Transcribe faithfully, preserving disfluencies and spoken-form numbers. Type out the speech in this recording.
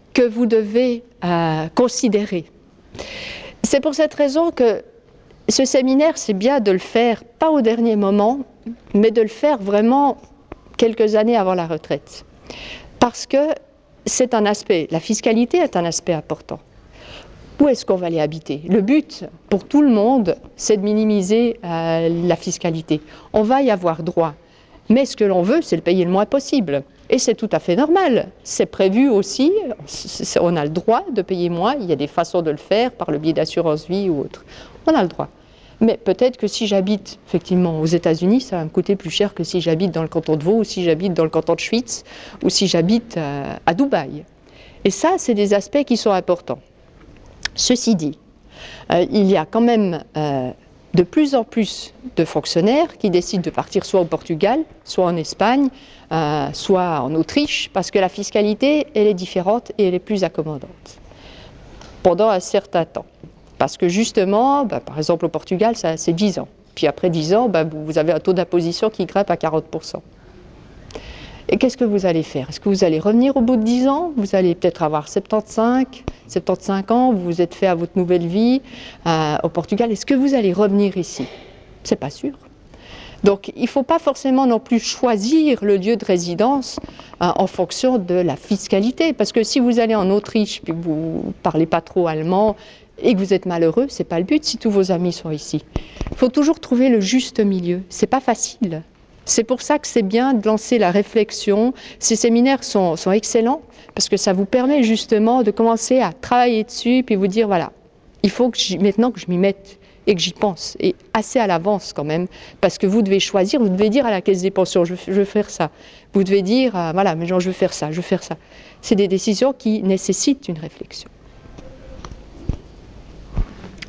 que vous devez euh, considérer. C'est pour cette raison que ce séminaire, c'est bien de le faire, pas au dernier moment, mais de le faire vraiment quelques années avant la retraite. Parce que c'est un aspect, la fiscalité est un aspect important. Où est-ce qu'on va aller habiter? Le but, pour tout le monde, c'est de minimiser euh, la fiscalité. On va y avoir droit. Mais ce que l'on veut, c'est le payer le moins possible. Et c'est tout à fait normal. C'est prévu aussi, on a le droit de payer moins. Il y a des façons de le faire, par le biais d'assurance vie ou autre. On a le droit. Mais peut-être que si j'habite effectivement aux États-Unis, ça va me coûter plus cher que si j'habite dans le canton de Vaud, ou si j'habite dans le canton de Schwytz, ou si j'habite euh, à Dubaï. Et ça, c'est des aspects qui sont importants. Ceci dit, euh, il y a quand même euh, de plus en plus de fonctionnaires qui décident de partir soit au Portugal, soit en Espagne, euh, soit en Autriche, parce que la fiscalité, elle est différente et elle est plus accommodante pendant un certain temps. Parce que justement, bah, par exemple au Portugal, c'est dix ans. Puis après dix ans, bah, vous avez un taux d'imposition qui grimpe à quarante pour cent. Et qu'est-ce que vous allez faire? Est-ce que vous allez revenir au bout de dix ans? Vous allez peut-être avoir soixante-quinze, soixante-quinze ans, vous vous êtes fait à votre nouvelle vie euh, au Portugal. Est-ce que vous allez revenir ici? C'est pas sûr. Donc il ne faut pas forcément non plus choisir le lieu de résidence euh, en fonction de la fiscalité. Parce que si vous allez en Autriche et que vous ne parlez pas trop allemand et que vous êtes malheureux, ce n'est pas le but si tous vos amis sont ici. Il faut toujours trouver le juste milieu. Ce n'est pas facile. C'est pour ça que c'est bien de lancer la réflexion. Ces séminaires sont, sont excellents parce que ça vous permet justement de commencer à travailler dessus puis vous dire voilà, il faut que maintenant que je m'y mette et que j'y pense, et assez à l'avance quand même, parce que vous devez choisir, vous devez dire à la caisse des pensions, je, je veux faire ça. Vous devez dire, euh, voilà, mais genre, je veux faire ça, je veux faire ça. C'est des décisions qui nécessitent une réflexion. Madame ?